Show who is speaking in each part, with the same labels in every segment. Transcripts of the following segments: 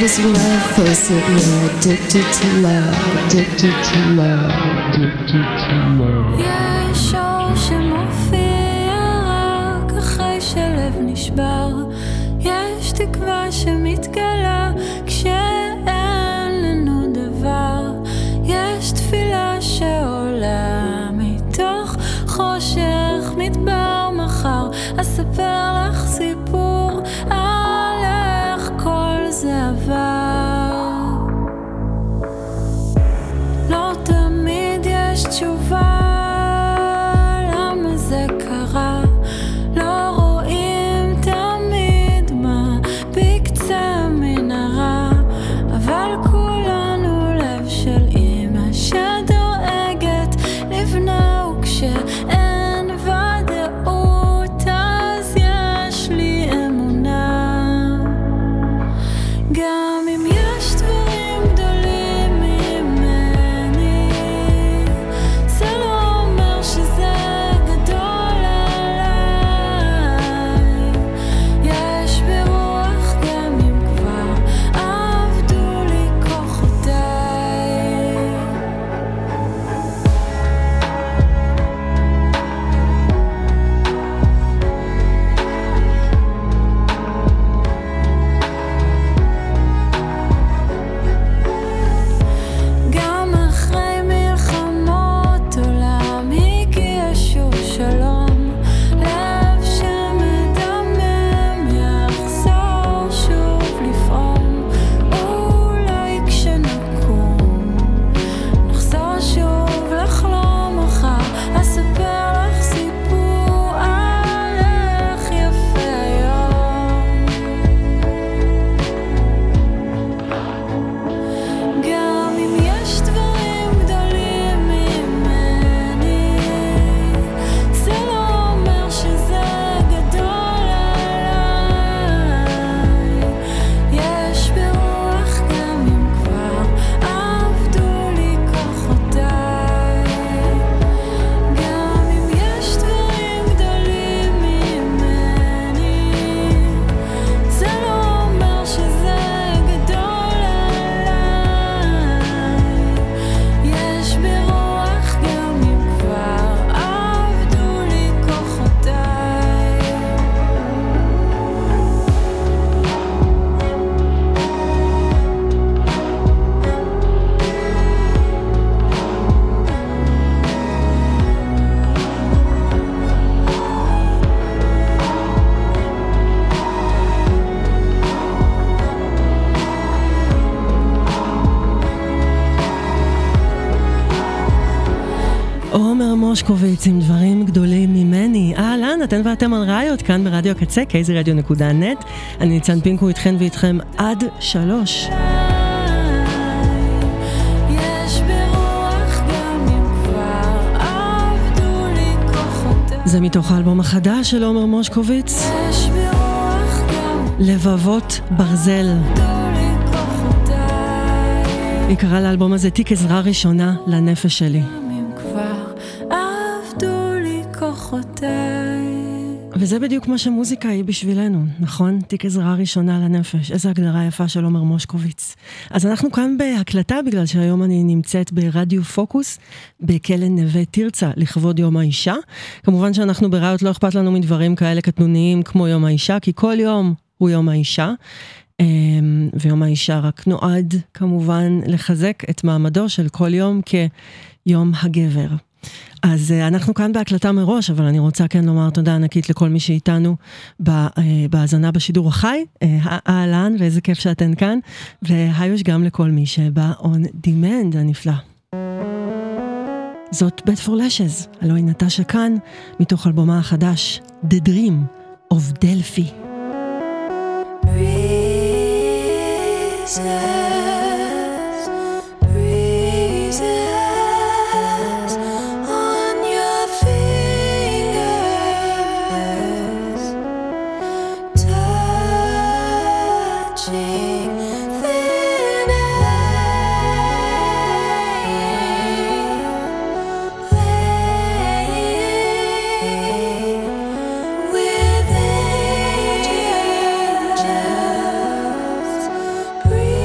Speaker 1: as love, face it, you're addicted to love, addicted to love, addicted to love.
Speaker 2: יש אור שמופיע רק אחרי שלב נשבר, יש תקווה שמתגלה כשאין לנו דבר, יש תפילה שעולה מתוך חושך מדבר מחר, אספר לך סיפור על איך כל זה עבר. לא תמיד יש תשובה למה זה קרה, לא רואים תמיד מה בקצה המנהרה, אבל כולנו לב של אמא שדואגת לבנה, וכשאין ודאות אז יש לי אמונה. גם אם יש דברים גדולים ממני, זה לא אומר שזה גדול עליי. יש ברוח גם אם כבר עבדו לי כוחותיי. גם אחרי מלחמות עולם הגיע שוב שלום, לב שמדמם יחזור שוב לפעום, אולי כשנקום נחזור שוב לחלום מחר, אספר לך סיפור על איך יפה היום. גם אם יש דברים גדולים ממני, זה לא אומר שזה גדול עליי. יש ברוח גם אם כבר עבדו לי כוחותיי. גם אם יש דברים גדולים ממני, זה לא אומר שזה גדול עליי. יש ברוח גם אם כבר עבדו לי כוחותיי.
Speaker 3: עומר מושקוביץ עם דברים גדולים ממני. אהלן, אתן ואתם על ראיות כאן ברדיו הקצה, kzradio.net. אני ניצן פינקו איתכן ואיתכם עד 3.
Speaker 2: יש ברוח גם אם כבר עבדו לי כוחותיי.
Speaker 3: זה מתוך האלבום החדש של עומר מושקוביץ,
Speaker 2: יש ברוח גם
Speaker 3: לבבות ברזל.
Speaker 2: עבדו לי כוחותיי.
Speaker 3: היא קראה לאלבום הזה תיק עזרה ראשונה לנפש שלי.
Speaker 2: גם אם כבר עבדו לי כוחותיי.
Speaker 3: וזה בדיוק מה שמוזיקה היא בשבילנו, נכון? תיק עזרה ראשונה לנפש. איזו הגדרה יפה של עומר מושקוביץ. אז אנחנו כאן בהקלטה, בגלל שהיום אני נמצאת ברדיו פוקוס, בכלא נווה תרצה, לכבוד יום האישה. כמובן שאנחנו בראיות לא אכפת לנו מדברים כאלה קטנוניים כמו יום האישה, כי כל יום הוא יום האישה. ויום האישה רק נועד כמובן לחזק את מעמדו של כל יום כיום הגבר. אז אנחנו כאן בהקלטה מראש, אבל אני רוצה כן לומר תודה ענקית לכל מי שאיתנו בהאזנה בשידור החי. אהלן, ואיזה כיף שאתן כאן. והיוש גם לכל מי שבא on demand הנפלא. זאת בית פור לשז, הלוא היא נטשה כאן, מתוך אלבומה החדש, The Dream of Delphi.
Speaker 2: Breezes on your fingers, touching thin air, laying with angels.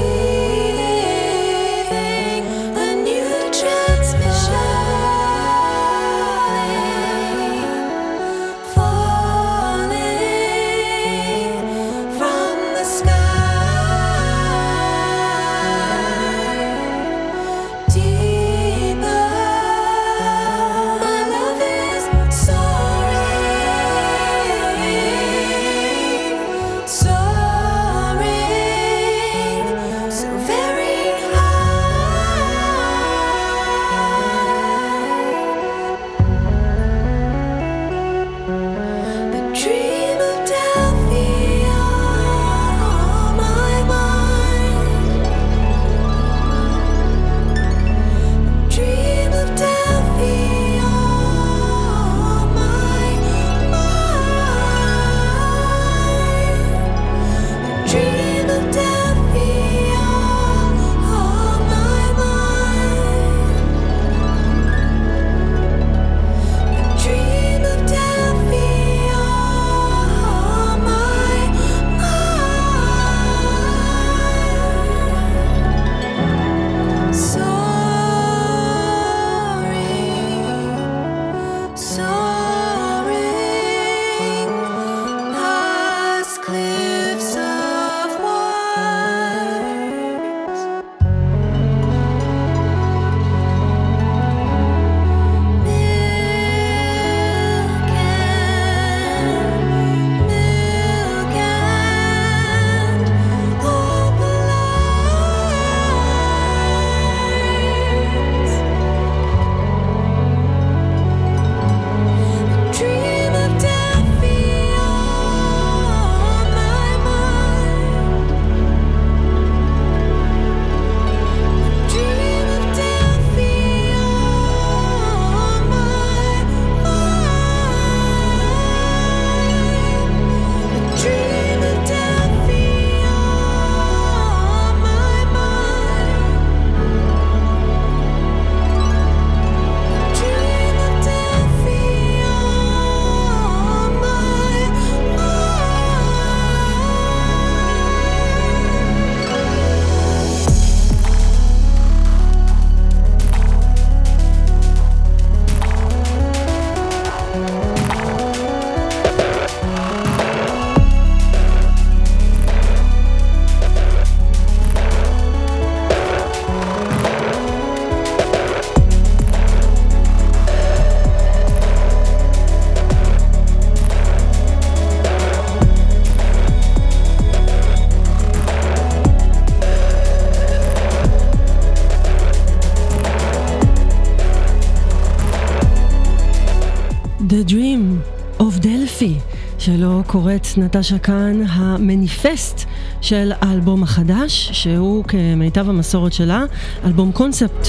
Speaker 3: Dream of Delphi, שלא קוראת נטשה כאן, המניפסט של האלבום החדש, שהוא כמיטב המסורת שלה, אלבום קונספט.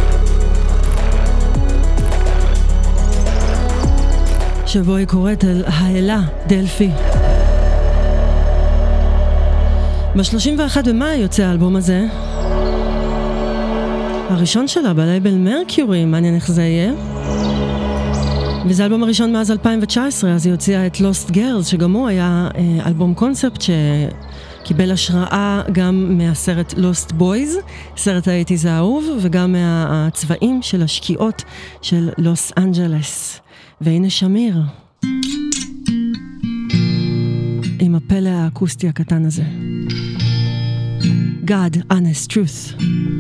Speaker 3: שבו היא קוראת על האלה דלפי. ב-31 במאי יוצא האלבום הזה, הראשון שלה בלייבל מרקיורי, מעניין איך זה יהיה. וזה האלבום הראשון מאז 2019, אז היא הוציאה את Lost Girls, שגם הוא היה אלבום קונספט שקיבל השראה גם מהסרט Lost Boys, סרט ה-80s האהוב, וגם מהצבעים של השקיעות של לוס אנג'לס. והנה שמיר, עם הפלא האקוסטי הקטן הזה. God, honest truth.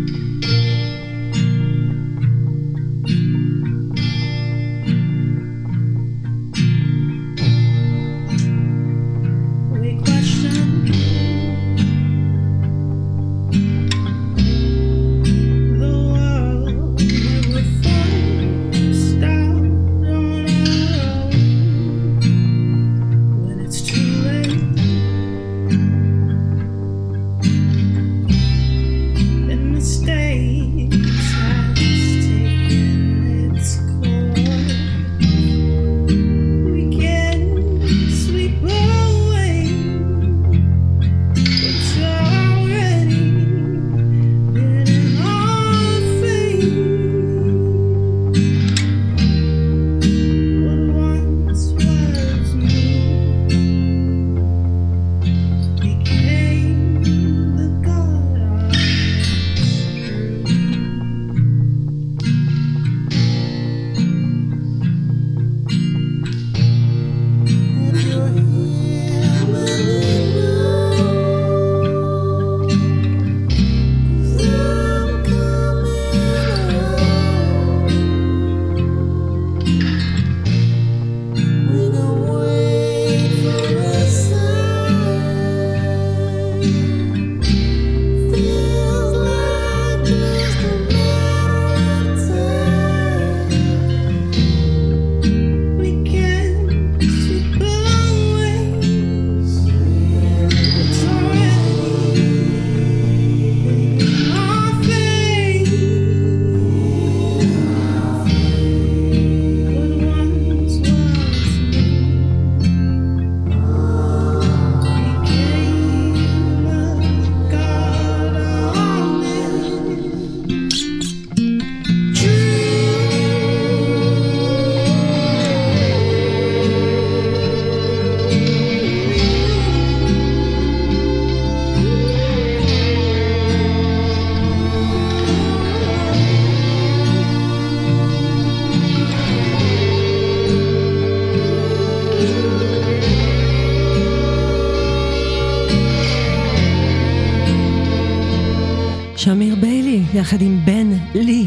Speaker 3: שמיר ביילי יחד עם בן לי.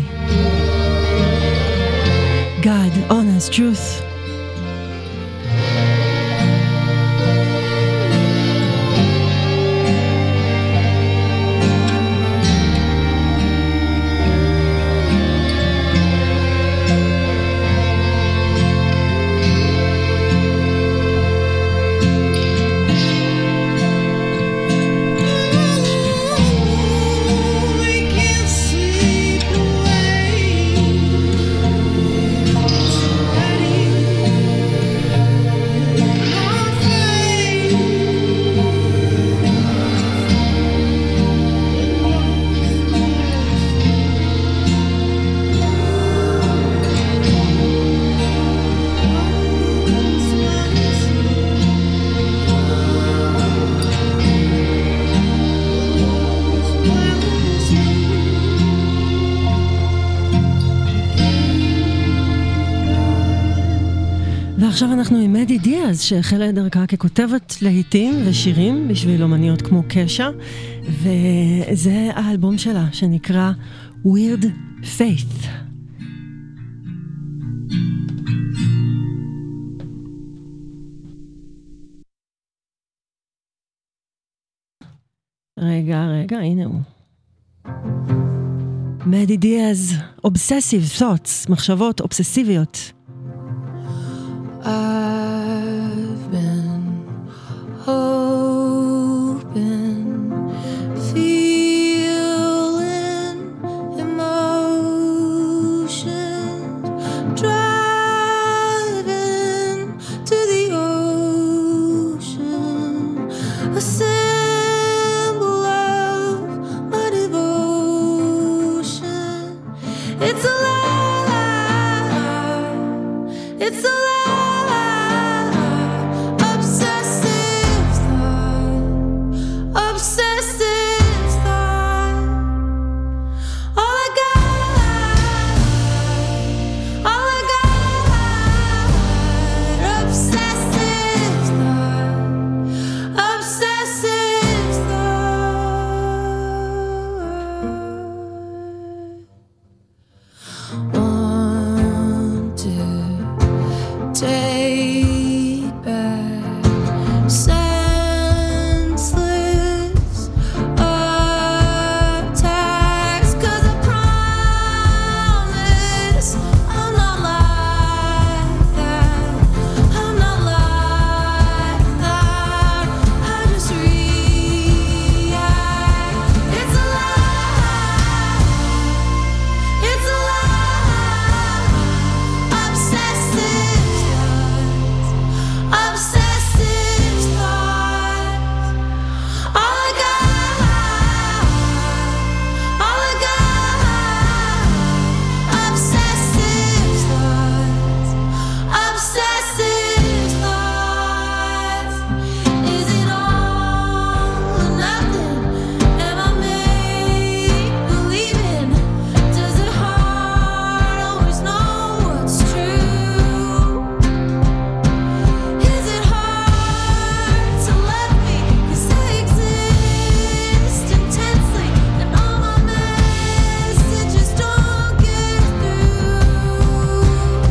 Speaker 3: God, honest truth. ועכשיו אנחנו עם מדי דיאז, שהחלה את דרכה ככותבת להיטים ושירים בשביל אומניות כמו קשה, וזה האלבום שלה שנקרא Weird Faith. רגע, הנה הוא. מדי דיאז, Obsessive Thoughts, מחשבות אובססיביות.
Speaker 2: I've been hoping, feeling emotions, driving to the ocean, a symbol of my devotion. It's alive, it's alive, obsessive thought, obsessive thought. All I got, obsessive thought, obsessive thought. Want to take back senseless attacks, 'cause I promise I'm not like that, I'm not like that, I just react. It's alive, it's alive, obsessive thoughts, obsessive thoughts. All I got, obsessive thoughts, obsessive thoughts. Is it all or nothing? Am I make believing? Does the heart always know what's true? Is it hard to love me? 'Cause I exist intensely, and all my messages don't get through.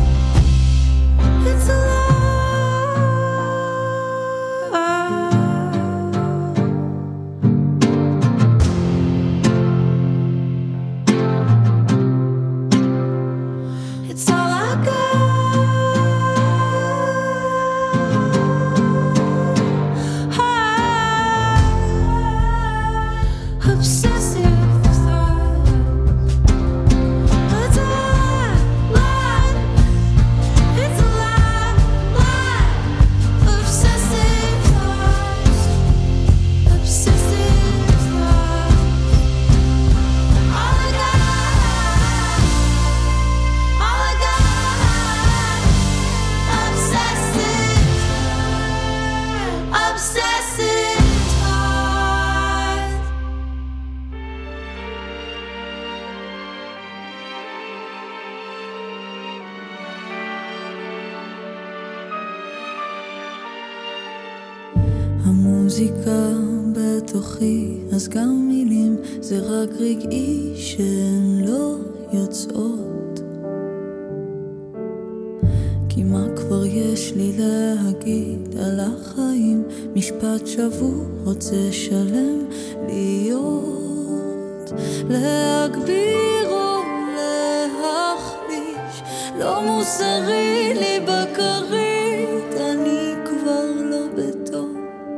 Speaker 2: It's alive. It's all I got. Obsessive thoughts. It's alive, it's alive, obsessive thoughts, obsessive thoughts. All I got, obsessive thoughts, obsessive thoughts.
Speaker 4: המוזיקה בתוכי, אז גם מילים זה רק רגעי שהן לא יוצאות. כי מה כבר יש לי להגיד על החיים? משפט שבור רוצה שלם להיות, להגביר או להחליש, לא מוסרי לי בכרית, אני כבר לא בטוב.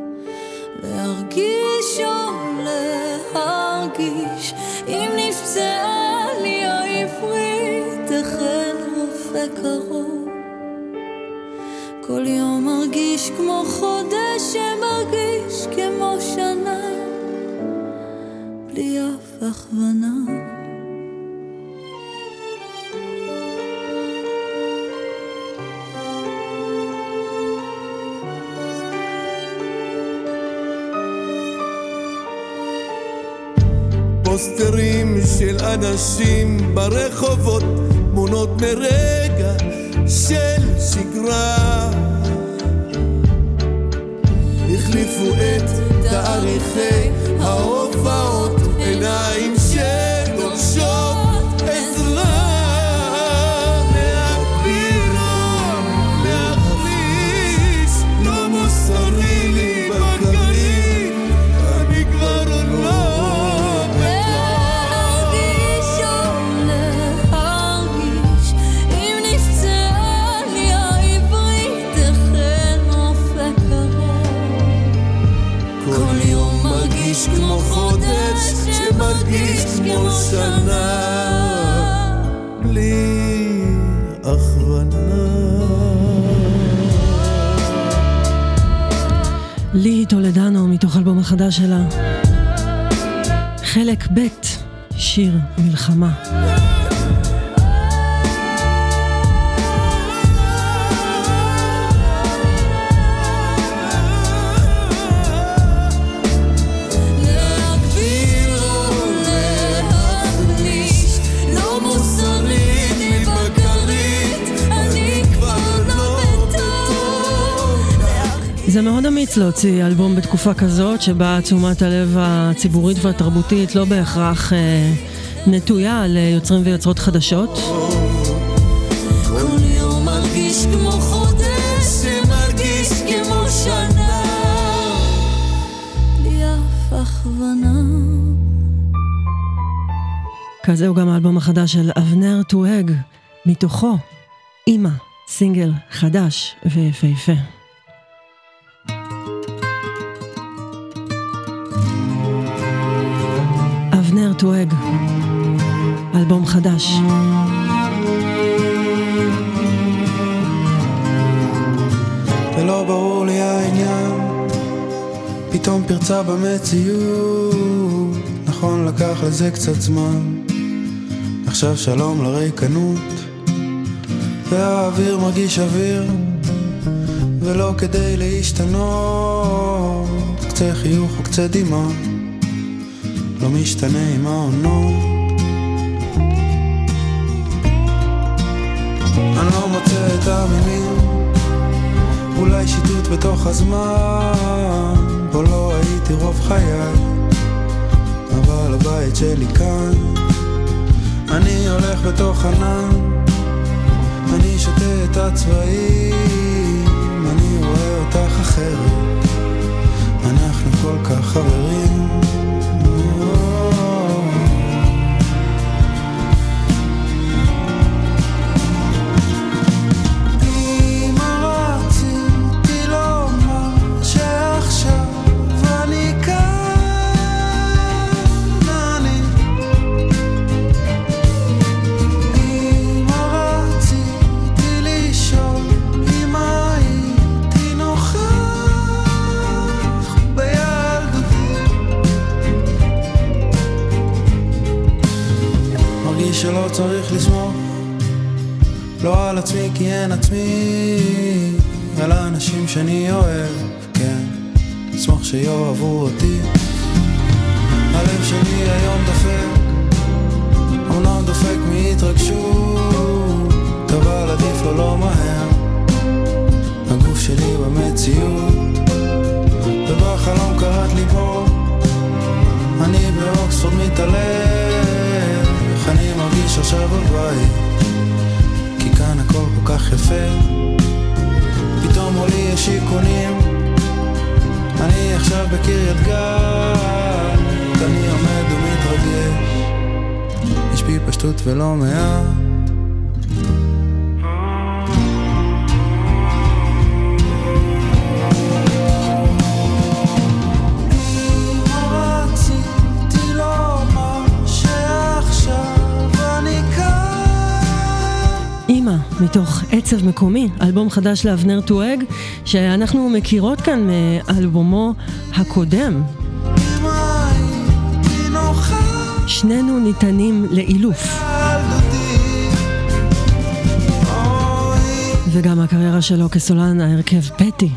Speaker 4: להרגיש או להרגיש, אם נפצעה לי העברית, החל רופא קרוב. כל יום מרגיש כמו חודש שמרגיש כמו שנה, בלי אף הכוונה.
Speaker 5: פוסטרים של אנשים ברחובות, תמונות מרגע של שגרה, החליפו את תאריכי ההופעות, עיניים שדורשות עזרה, להגביר או להחליש, לא מוסרי לי בכרית, אני כבר לא
Speaker 4: להרגיש אם נפצעה לי העברית, מרגיש כמו שנה
Speaker 5: בלי הכוונה.
Speaker 3: לי טולדנו מתוך אלבום החדש שלה, חלק ב', שיר מלחמה.
Speaker 4: להגביר או להכניס, לא מוסרית מבקרית, אני כבר לא בטוב.
Speaker 3: זה מאוד אמיץ להוציא אלבום בתקופה כזאת שבה תשומת הלב הציבורית והתרבותית לא בהכרח נטויה ליוצרים ויוצרות חדשות.
Speaker 4: כל יום מרגיש כמו חודש שמרגיש כמו שנה בלי אף הכוונה.
Speaker 3: כזהו גם האלבום החדש של אבנר טואג, מתוכו אמא, סינגל חדש ויפהפה. אבנר טואג, אלבום חדש.
Speaker 6: ולא ברור לי העניין, פתאום פרצה במציאות, נכון לקח לזה קצת זמן, עכשיו שלום לריקנות, והאוויר מרגיש אוויר, ולא כדי להשתנות, קצה חיוך או קצה דמעה, לא משתנה עם העונות. אני לא מוצא את המילים, אולי שיטוט בתוך הזמן, בו לא הייתי רוב חיי, אבל הבית שלי כאן. אני הולך בתוך ענן, אני שותה את הצבעים, אני רואה אותך אחרת, אנחנו כל כך חברים. שלא צריך לסמוך לא על עצמי כי אין עצמי, על האנשים שאני אוהב, כן, אשמח שיאהבו אותי. הלב שלי היום דופק, אומנם דופק מהתרגשות, אבל עדיף לו לא מהר, הגוף שלי במציאות, ובחלום קראת לי בו, אני באוקספורד מתעלם, אני מרגיש עכשיו בבית, כי כאן הכל כל כך יפה, פתאום עולי יש שיקונים, אני עכשיו בקריית גת, אני עומד ומתרגש, יש בי פשטות ולא מעט.
Speaker 3: מתוך עצב מקומי, אלבום חדש לאבנר טואג, שאנחנו מכירות כאן מאלבומו הקודם. שנינו ניתנים לאילוף. וגם הקריירה שלו כסולן ההרכב פטי.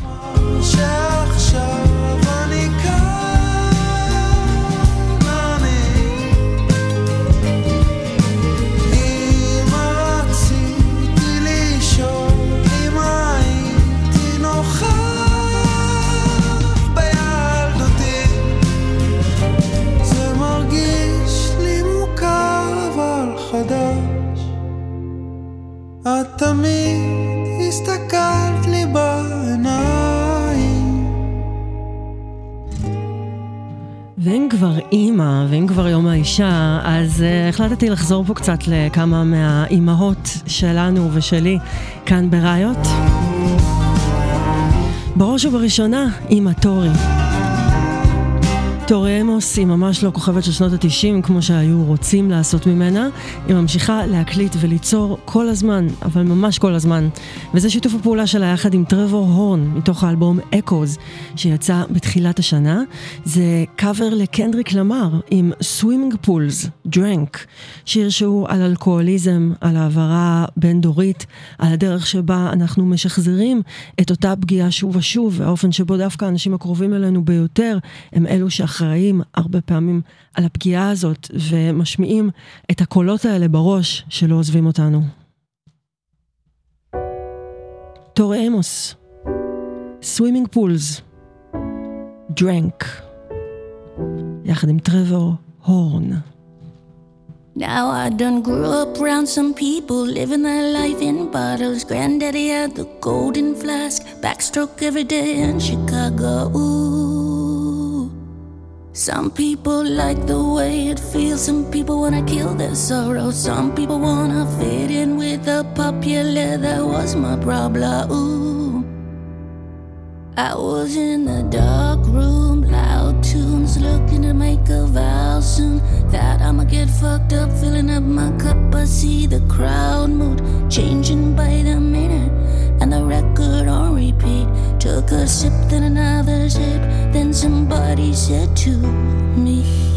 Speaker 6: את תמיד הסתכלת לי בעיניים.
Speaker 3: ואם כבר אימא, ואם כבר יום האישה, אז החלטתי לחזור פה קצת לכמה מהאימהות שלנו ושלי כאן בראיות. בראש ובראשונה, אימא טורי. טורי אמוס היא ממש לא כוכבת של שנות ה-90 כמו שהיו רוצים לעשות ממנה. היא ממשיכה להקליט וליצור כל הזמן, אבל ממש כל הזמן. וזה שיתוף הפעולה שלה יחד עם טרוור הורן מתוך האלבום Echoes שיצא בתחילת השנה. זה קאבר לקנדריק למר עם Swimming Pools, Drank, שיר שהוא על אלכוהוליזם, על העברה בין דורית, על הדרך שבה אנחנו משחזרים את אותה פגיעה שוב ושוב, והאופן שבו דווקא האנשים הקרובים אלינו ביותר הם אלו שאחראים הרבה פעמים על הפגיעה הזאת ומשמיעים את הקולות האלה בראש שלא עוזבים אותנו. טורי אמוס, Swimming Pools, Drank, יחד עם טרוור הורן.
Speaker 7: Now I done grew up around some people living their life in bottles. Granddaddy had the golden flask, backstroke every day in Chicago. Ooh. Some people like the way it feels. Some people wanna kill their sorrow. Some people wanna fit in with the popular. That was my problem. Ooh. I was in the dark room, loud tunes, looking to make a vow soon that I'ma get fucked up, filling up my cup. I see the crowd mood changing by the minute, and the record on repeat. Took a sip, then another sip, then somebody said to me,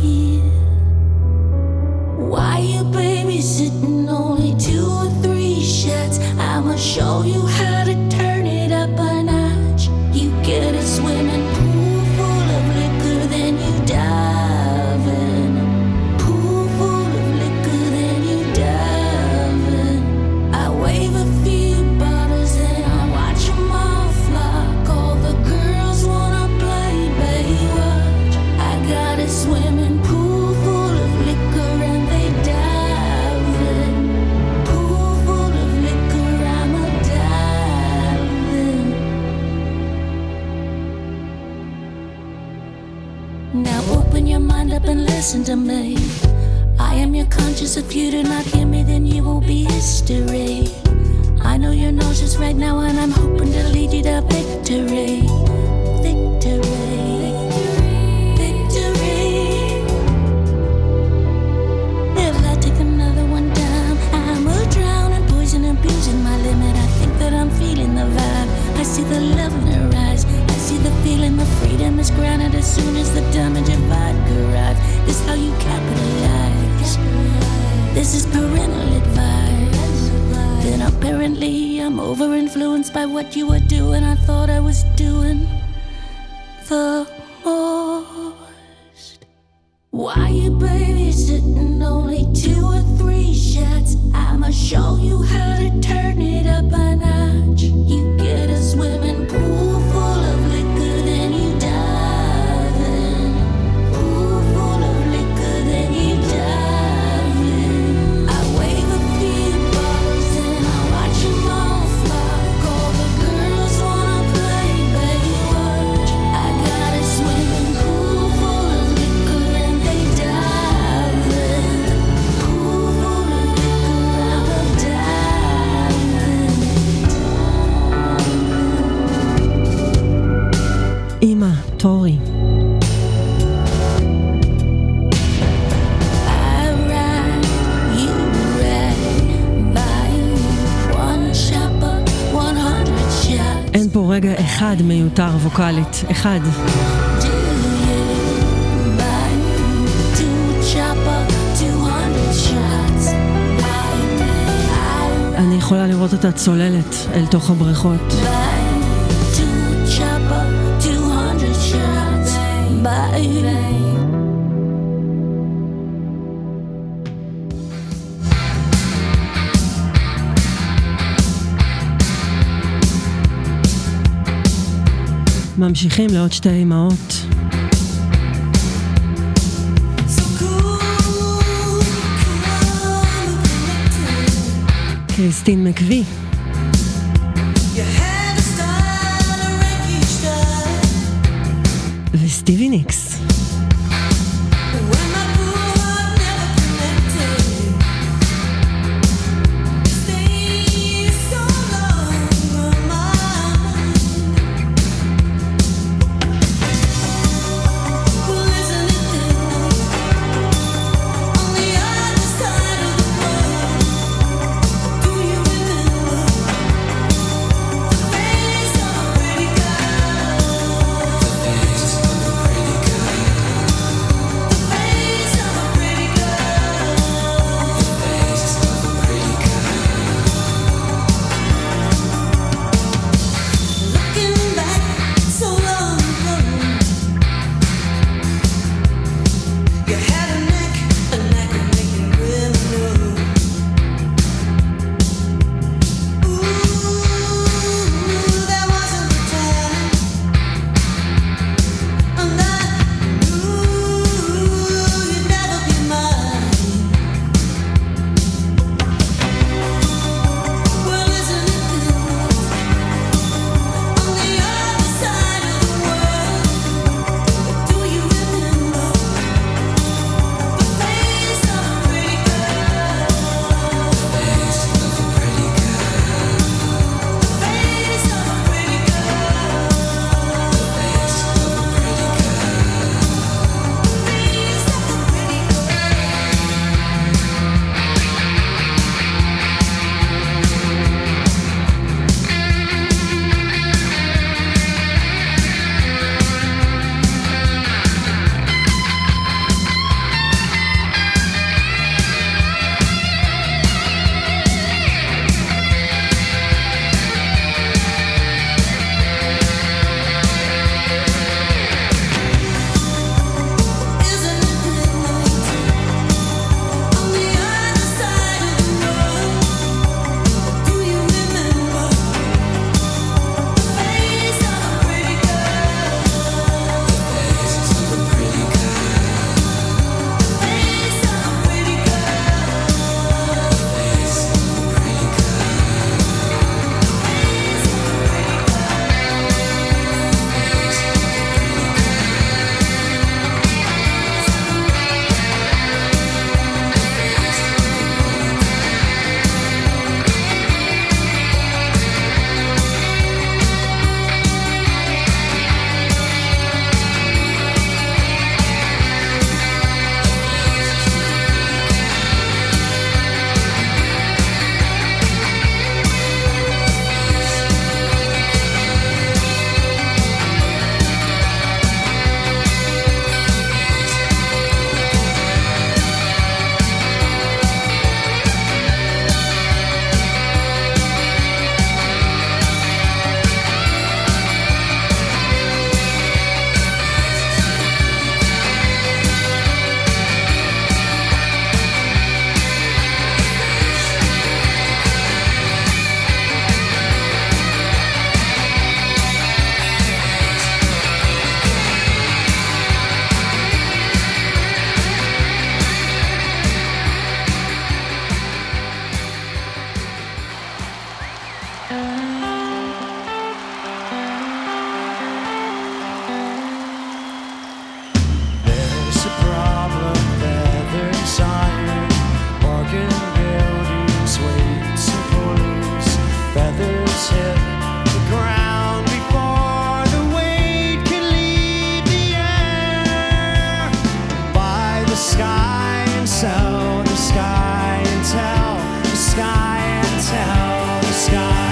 Speaker 7: why you babysitting only 2 or 3 shots? I'ma show you how to turn it up a notch. You get a swimming pool full of liquor, then you dive in. Pool full of liquor, then you dive in. I wave a few bottles, then I watch them all flock. All the girls wanna play Baywatch. I got a swimming pool full of liquor, and they dive in. Pool full of liquor, I'm a dive in. Now open your mind up and listen to me. I am your conscience. If you do not hear me, then you will be history. I know you're nauseous right now, and I'm hoping to lead you to victory. Victory. Victory. If I take another one down, I'ma drown in poison, abusing my limit. I think that I'm feeling the vibe. I see the love in her eyes. I see the feeling, the freedom is granted as soon as the damage of vodka arrives. This how you capitalize. This is parental advice. Then apparently I'm over-influenced by what you were doing. I thought I was doing the most. Why you babysitting only 2 or 3 shots? I'ma show you how to turn it up a notch. You get a swimming pool full of liquor, then you dive in. Pool full of liquor, then you dive in. I wave a few bottles, then I watch them all flock. All the girls wanna play Baywatch. I got a swimming pool full of liquor, and they dive in. Pool full of liquor, I'm a dive in.
Speaker 3: אמא, טורי.
Speaker 7: I ride, you ride, by one chopper, 100 shots.
Speaker 3: אין פה רגע אחד מיותר ווקלית, אחד.
Speaker 7: Do you buy 2 chopper, 200 shots? I
Speaker 3: אני יכולה לראות אותה צוללת אל תוך הבריכות.
Speaker 7: buy 2 chopper, 200 shots. Bye.
Speaker 3: ממשיכים לעוד 2 אמהות. קריסטין מקווי. וסטיבי ניקס.
Speaker 2: Listen
Speaker 8: sell the sky and tell the sky and tell the sky.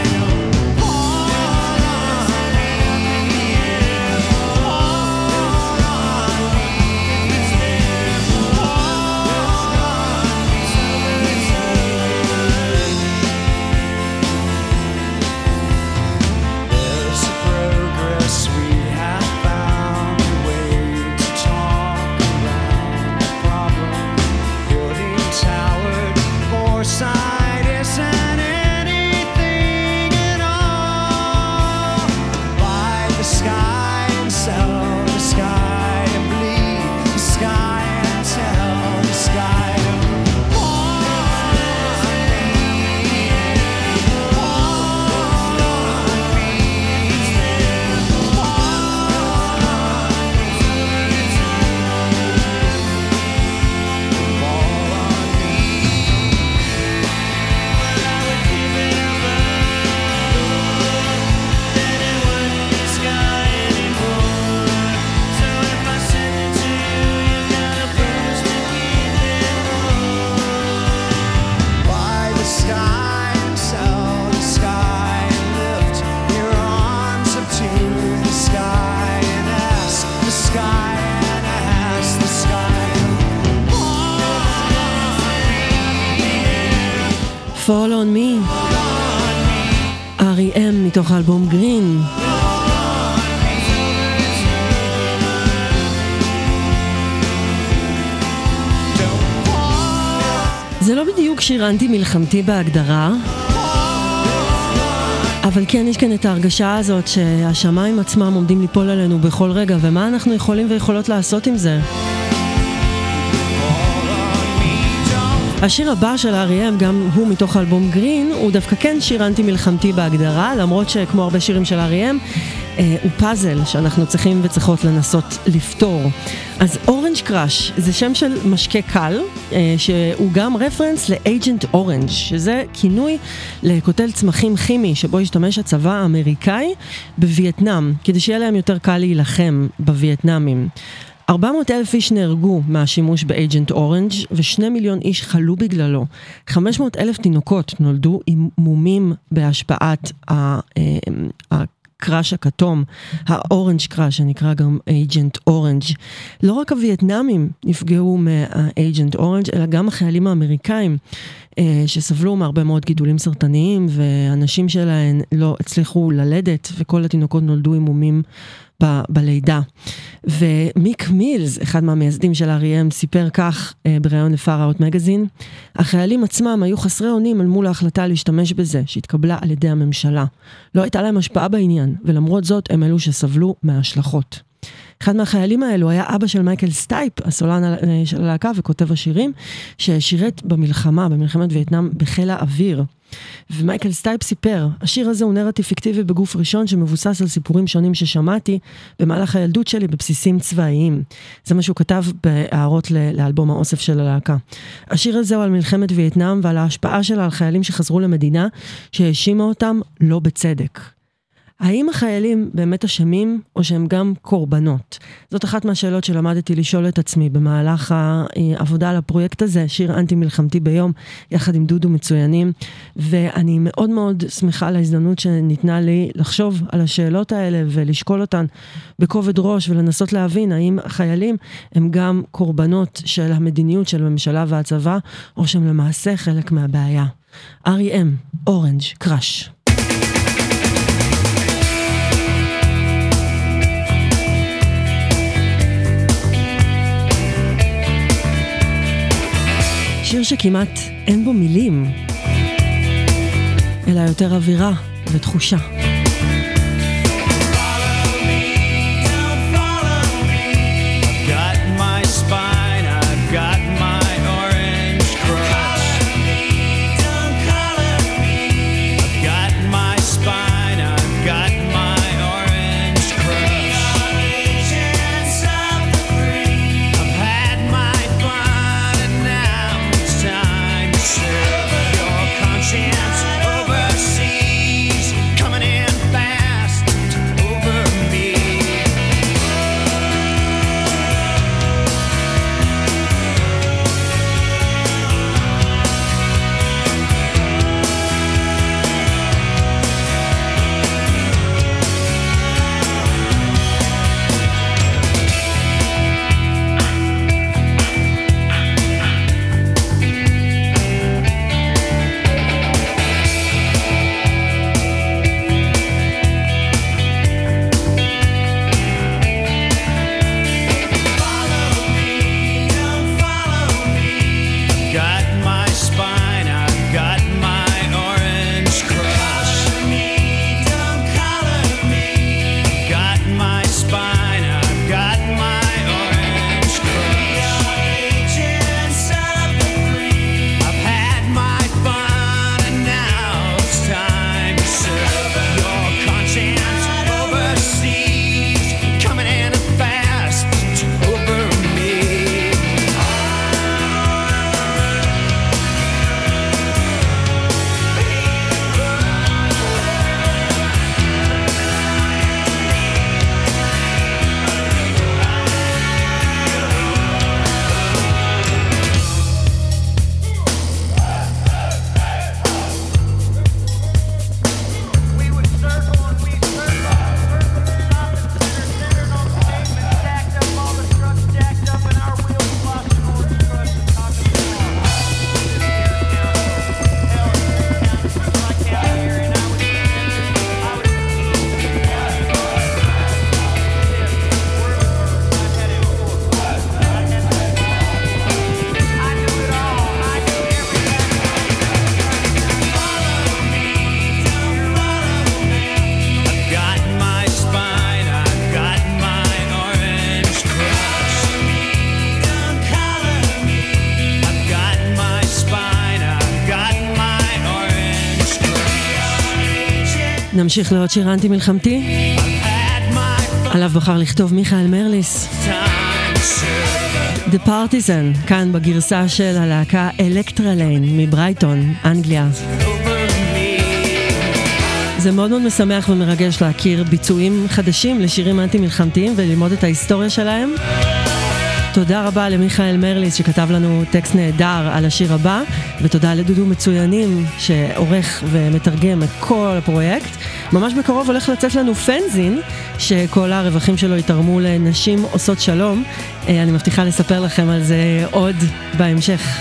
Speaker 8: Side isn't anything at all. Buy the sky and sell the sky and bleed the sky and tell the sky to
Speaker 3: Fall on me, R.E.M. מתוך האלבום גרין. זה לא בדיוק שיר אנטי מלחמתי בהגדרה, אבל כן יש כאן את ההרגשה הזאת שהשמיים עצמם עומדים ליפול עלינו בכל רגע, ומה אנחנו יכולים ויכולות לעשות עם זה? השיר הבא של R.E.M, גם הוא מתוך האלבום גרין, הוא דווקא כן שיר אנטי מלחמתי בהגדרה, למרות שכמו הרבה שירים של R.E.M, הוא פאזל שאנחנו צריכים וצריכות לנסות לפתור. אז אורנג' קראש זה שם של משקה קל, שהוא גם רפרנס לאג'נט אורנג', שזה כינוי לקוטל צמחים כימי שבו השתמש הצבא האמריקאי בווייטנאם, כדי שיהיה להם יותר קל להילחם בווייטנאמים. 400,000 איש נהרגו מהשימוש באג'נט אורנג' ו2 מיליון איש חלו בגללו. 500,000 תינוקות נולדו עם מומים בהשפעת הקראש הכתום, האורנג' קראש, שנקרא גם אג'נט אורנג'. לא רק הווייטנאמים נפגעו מהאג'נט אורנג', אלא גם החיילים האמריקאים, שסבלו מהרבה מאוד גידולים סרטניים, ואנשים שלהם לא הצליחו ללדת, וכל התינוקות נולדו עם מומים בלידה. ומיק מילס, אחד מהמייסדים של R.E.M, סיפר כך בראיון לפאר אאוט מגזין: החיילים עצמם היו חסרי אונים אל מול ההחלטה להשתמש בזה, שהתקבלה על ידי הממשלה. לא הייתה להם השפעה בעניין, ולמרות זאת הם אלו שסבלו מההשלכות. אחד מהחיילים האלו היה אבא של מייקל סטייפ, הסולן של הלהקה וכותב השירים, ששירת במלחמת וייטנאם בחיל האוויר. ומייקל סטייפ סיפר, השיר הזה הוא נרטיב פיקטיבי בגוף ראשון שמבוסס על סיפורים שונים ששמעתי במהלך הילדות שלי בבסיסים צבאיים. זה מה שהוא כתב בהערות לאלבום האוסף של הלהקה. השיר הזה הוא על מלחמת וייטנאם ועל ההשפעה שלה על חיילים שחזרו למדינה שהאשימה אותם לא בצדק. האם החיילים באמת אשמים או שהם גם קורבנות? זאת אחת מהשאלות שלמדתי לשאול את עצמי במהלך העבודה על הפרויקט הזה, שיר אנטי מלחמתי ביום, יחד עם דודו מצוינים, ואני מאוד מאוד שמחה על ההזדמנות שניתנה לי לחשוב על השאלות האלה ולשקול אותן בכובד ראש ולנסות להבין האם החיילים הם גם קורבנות של המדיניות של הממשלה והצבא, או שהם למעשה חלק מהבעיה. R.E.M, אורנג' קראש. שיר שכמעט אין בו מילים, אלא יותר אווירה ותחושה.
Speaker 8: Overseas, coming in.
Speaker 3: נמשיך לעוד שיר אנטי מלחמתי. עליו בחר לכתוב מיכאל מרליס. The Partisan, כאן בגרסה של הלהקה אלקטרליין מברייטון, אנגליה. זה מאוד מאוד משמח ומרגש להכיר ביצועים חדשים לשירים אנטי מלחמתיים וללמוד את ההיסטוריה שלהם. תודה רבה למיכאל מרליס שכתב לנו טקסט נהדר על השיר הבא, ותודה לדודו מצוינים שעורך ומתרגם את כל הפרויקט. ממש בקרוב הולך לצאת לנו פנזין, שכל הרווחים שלו יתרמו לנשים עושות שלום. אני מבטיחה לספר לכם על זה עוד בהמשך.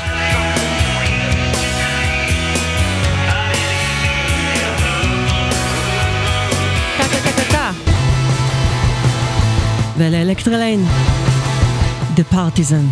Speaker 3: ולאלקטרליין, The Partisan.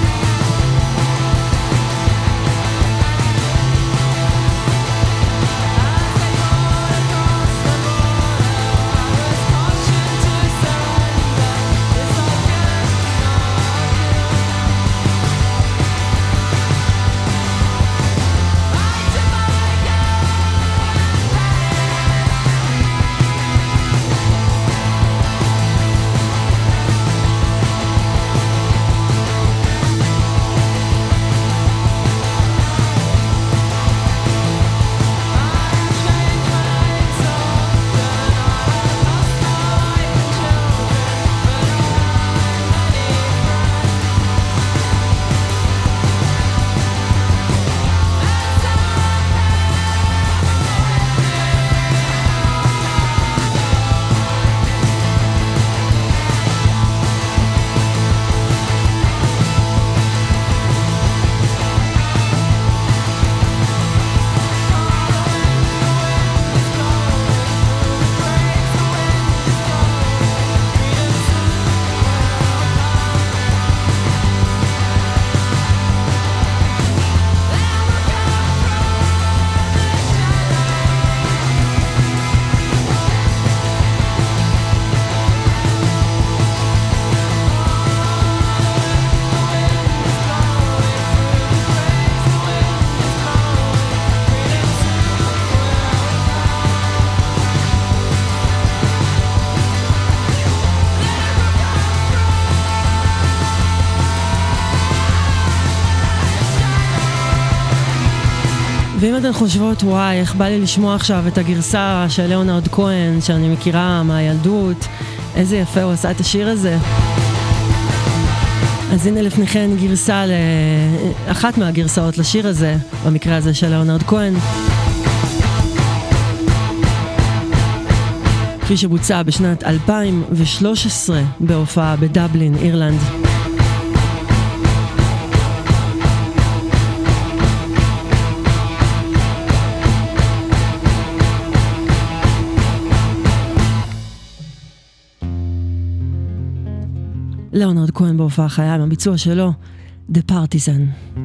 Speaker 3: ואם אתן חושבות, וואי, איך בא לי לשמוע עכשיו את הגרסה של ליאונרד כהן, שאני מכירה מהילדות, איזה יפה הוא עשה את השיר הזה. אז הנה לפניכן גרסה, אחת מהגרסאות לשיר הזה, במקרה הזה של ליאונרד כהן. כפי שבוצע בשנת 2013 בהופעה בדבלין, אירלנד. ליאונרד כהן בהופעה חיה עם הביצוע שלו, The Partisan.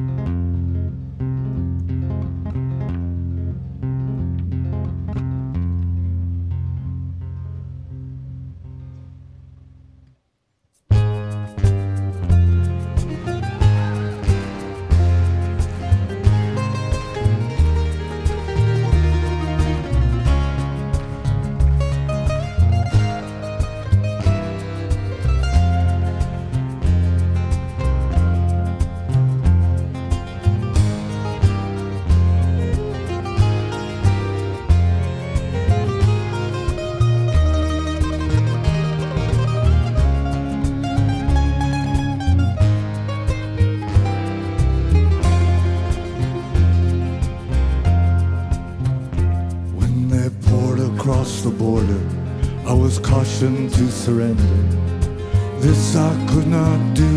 Speaker 5: To surrender, this I could not do.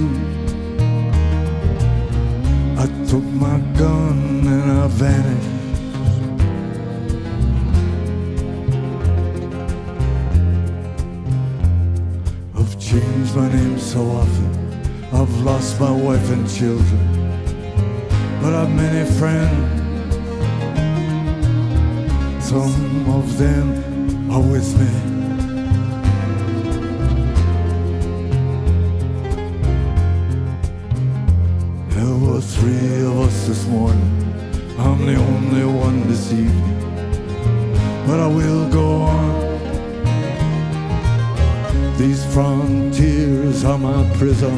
Speaker 5: I took my gun and I vanished. I've changed my name so often, I've lost my wife and children, but I've many friends. Some of them are with me. Three of us this morning, I'm the only one this evening, but I will go on These frontiers are my prison.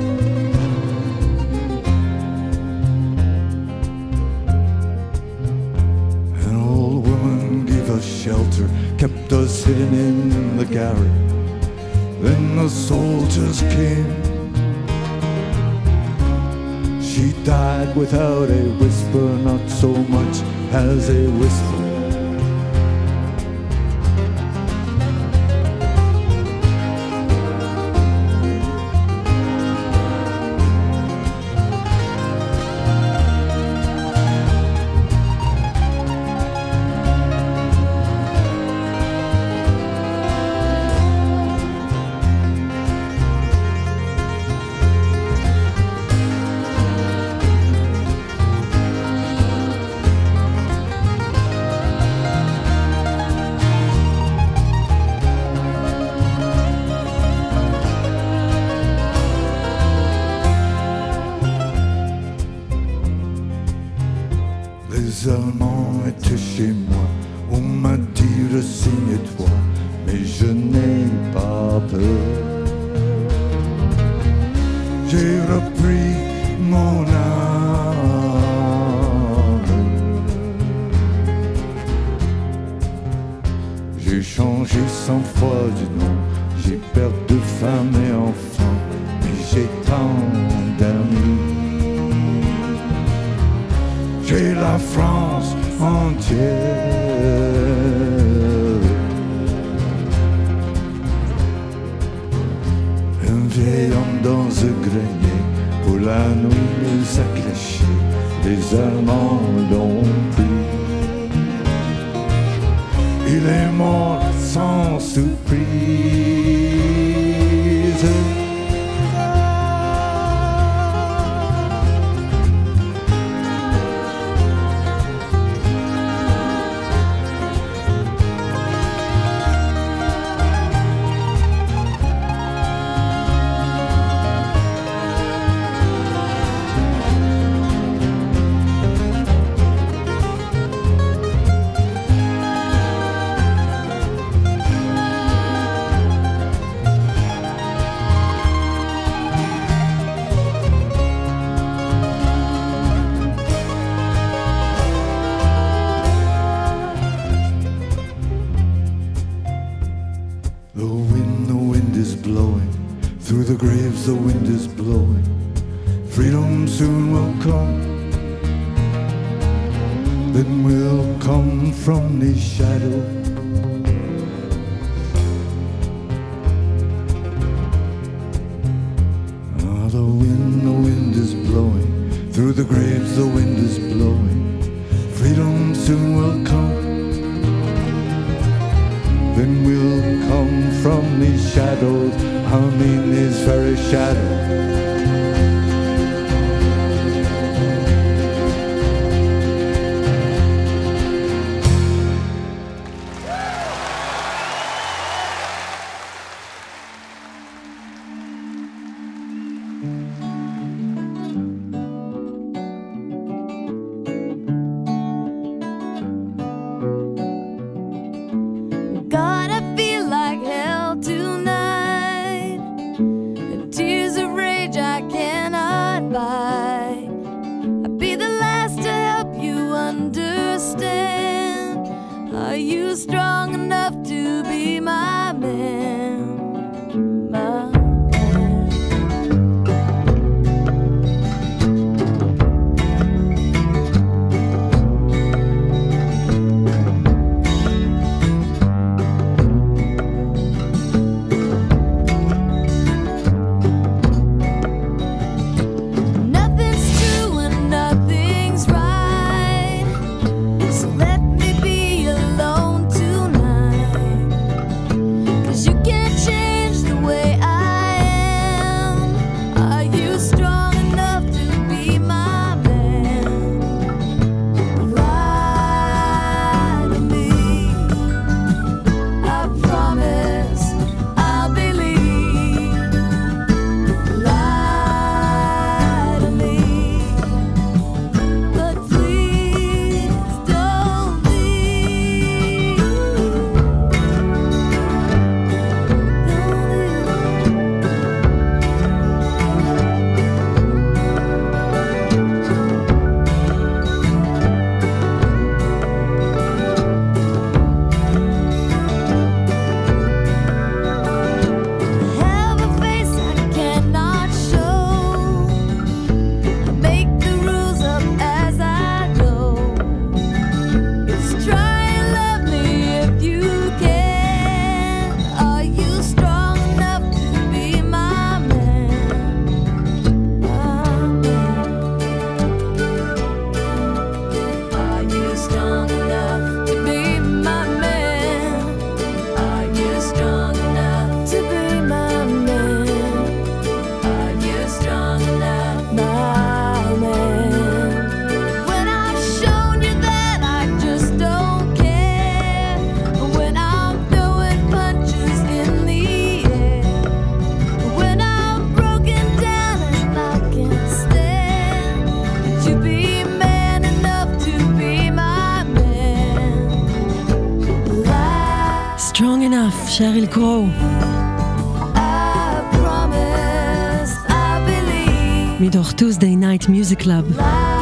Speaker 5: An old woman gave us shelter, kept us hidden in the garret. Then the soldiers came. She died without a whisper, not so much as a whisper. Les Allemands étaient chez moi, on m'a dit ressigne-toi, mais je n'ai pas peur. J'ai repris mon âme, j'ai changé 100 fois de nom, j'ai perdu femme et enfant, mais j'ai tant d'amis. J'ai la France entière. Un vieil homme dans un grenier, pour la nuit nous a cachés, les Allemands l'ont pris. Il est mort sans surprise. Through the graves the wind is blowing. Freedom soon will come. Then we'll come from the shadow. Ah, the wind is blowing. Through the graves the wind is blowing. Freedom soon will come. Then we'll come from these shadows, I mean these very shadows.
Speaker 2: Let me be alone tonight.
Speaker 3: שריל קרו. מתוך Tuesday Night Music Club.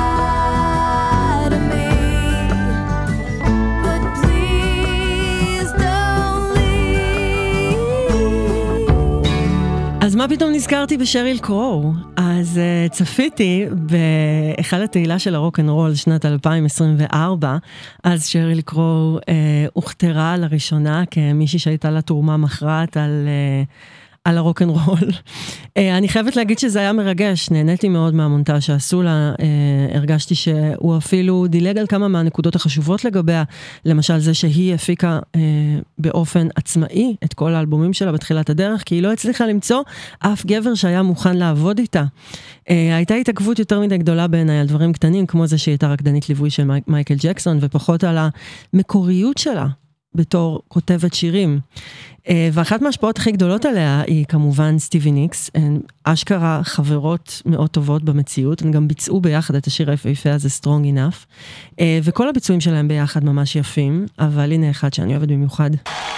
Speaker 3: אז מה פתאום נזכרתי בשריל קרו? אז צפיתי באחד התהילה של הרוק'נ'רול שנת 2024, אז שריל קרו הוכתרה לראשונה כמישהי שהייתה לה תרומה מכרעת על הרוק'נ'רול. אני חייבת להגיד שזה היה מרגש, נהניתי מאוד מהמונטאז' שעשו לה, הרגשתי שהוא אפילו דילג על כמה מהנקודות החשובות לגביה, למשל זה שהיא הפיקה באופן עצמאי את כל האלבומים שלה בתחילת הדרך, כי היא לא הצליחה למצוא אף גבר שהיה מוכן לעבוד איתה. הייתה התעכבות יותר מדי גדולה בעיניי על דברים קטנים, כמו זה שהיא הייתה רקדנית ליווי של מייקל ג'קסון, ופחות על המקוריות שלה בתור כותבת שירים. ואחת מההשפעות הכי גדולות עליה היא כמובן סטיבי ניקס, הן אשכרה חברות מאוד טובות במציאות, הן גם ביצעו ביחד את השיר היפהפה הזה Strong Enough, וכל הביצועים שלהם ביחד ממש יפים, אבל הנה אחד שאני אוהבת במיוחד.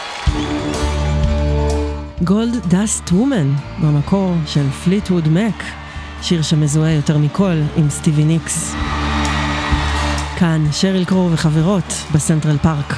Speaker 3: Gold Dust Woman, במקור של פליטווד מק, שיר שמזוהה יותר מכל עם סטיבי ניקס. כאן שריל קרו וחברות בסנטרל פארק.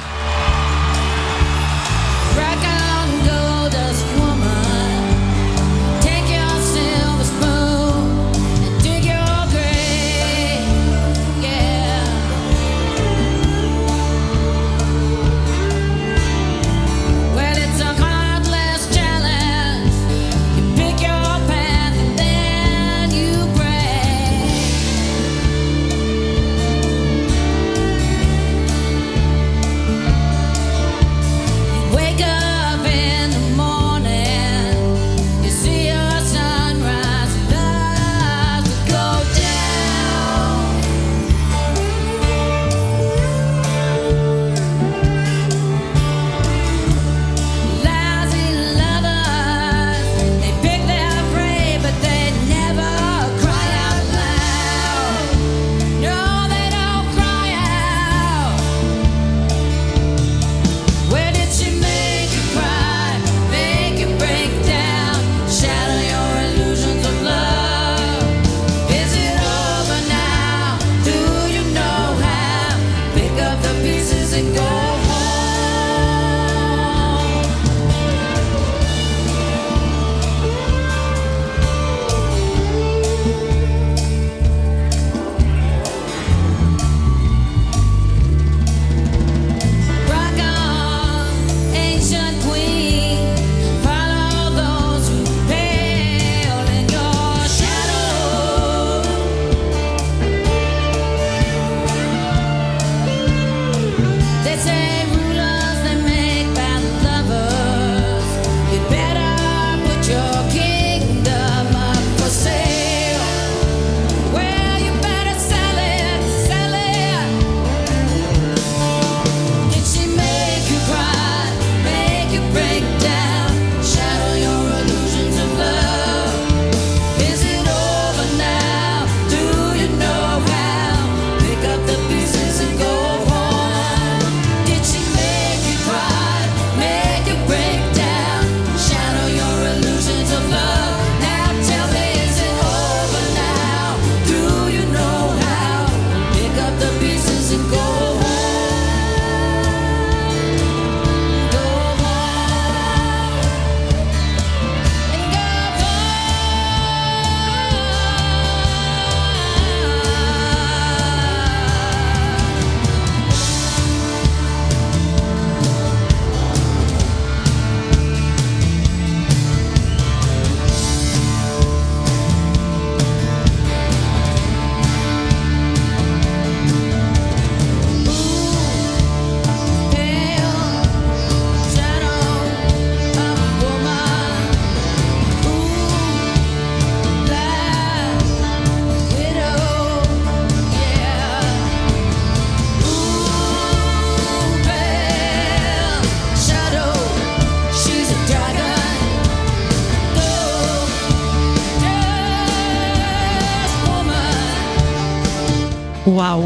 Speaker 3: וואו.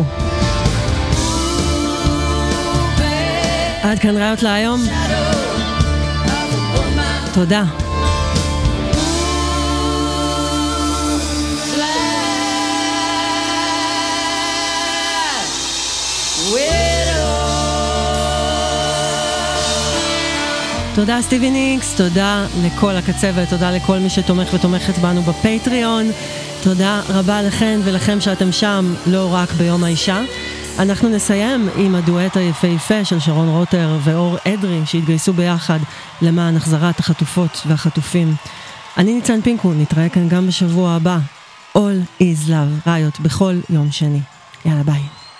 Speaker 3: עד כאן ראיות להיום. תודה. תודה סטיבי ניקס, תודה לכל הקצוות, תודה לכל מי שתומך ותומכת בנו בפטריון, תודה רבה לכן ולכם שאתם שם, לא רק ביום האישה. אנחנו נסיים עם הדואט היפהפה של שרון רוטר ואור אדרי שהתגייסו ביחד למען החזרת החטופות והחטופים. אני ניצן פינקו, נתראה כאן גם בשבוע הבא. All is love, ראיות בכל יום שני. יאללה ביי.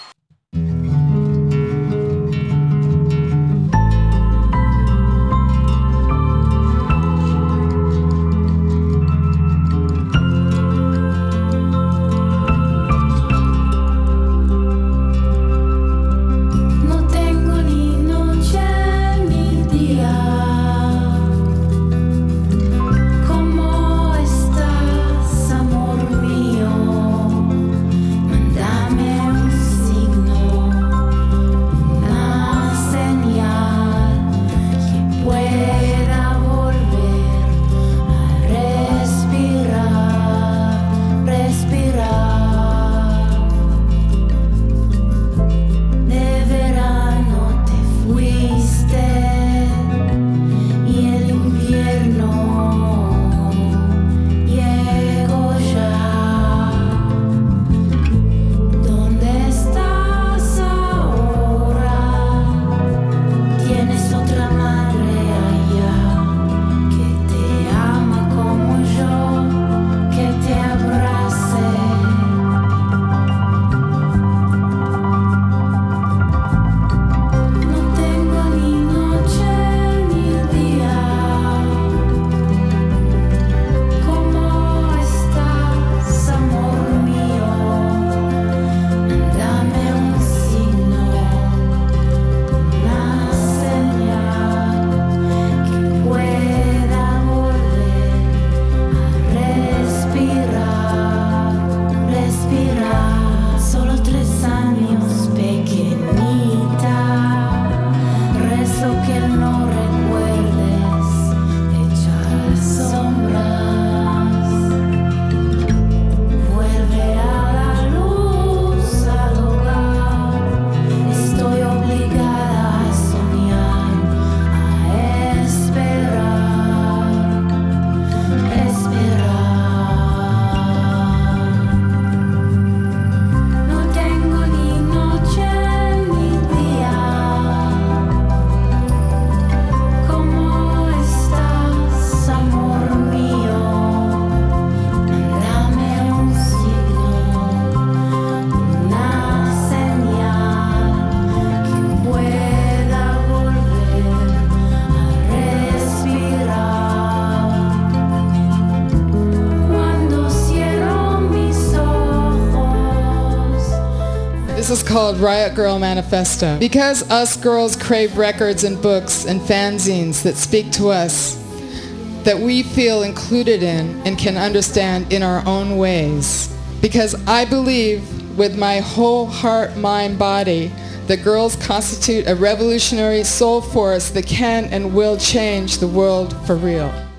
Speaker 9: This is called Riot Girl Manifesto. Because us girls crave records and books and fanzines that speak to us, that we feel included in and can understand in our own ways. Because I believe with my whole heart, mind, body, that girls constitute a revolutionary soul force that can and will change the world for real.